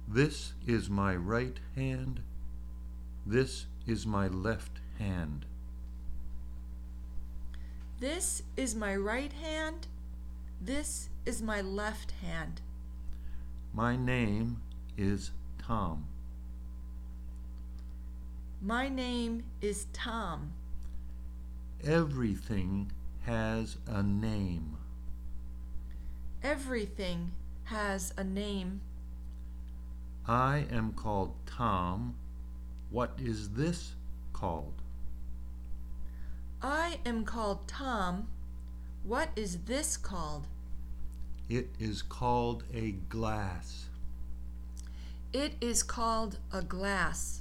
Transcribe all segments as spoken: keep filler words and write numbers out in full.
This is my right hand. This is my left hand. This is my right hand. This is my left hand. My name is Tom. My name is Tom. Everything has a name. Everything has a name. I am called Tom. What is this called? I am called Tom. What is this called? It is called a glass. It is called a glass.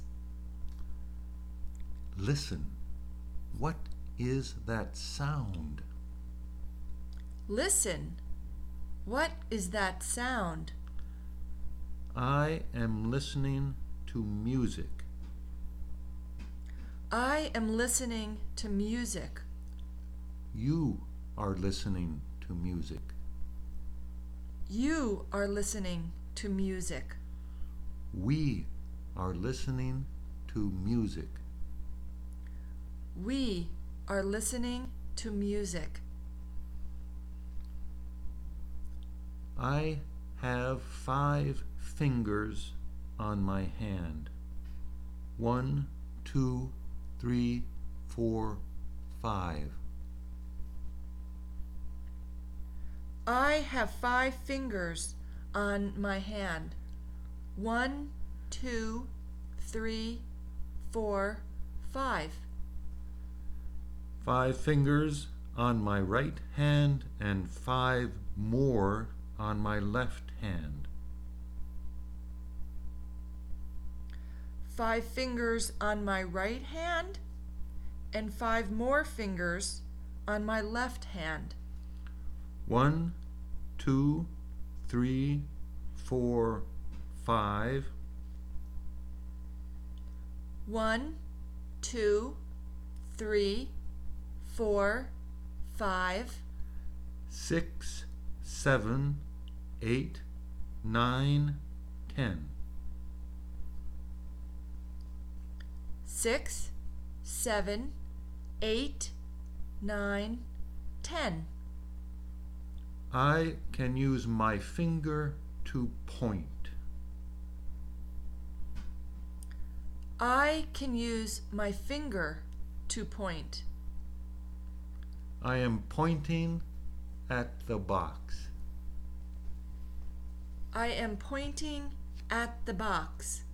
Listen. What is that sound? Listen. What is that sound? I am listening to music. I am listening to music. You are listening to music. You are listening to music. We are listening to music. We are listening to music. I have five fingers on my hand. One, two, three, four, five. I have five fingers on my hand. One, two, three, four, five. Five fingers on my right hand and five more on my left hand. Five fingers on my right hand and five more fingers on my left hand. One, two, three, four, five. One, two, three, four, five. Six, seven, eight, nine, ten. Six, seven, eight, nine, ten. I can use my finger to point. I can use my finger to point. I am pointing at the box. I am pointing at the box.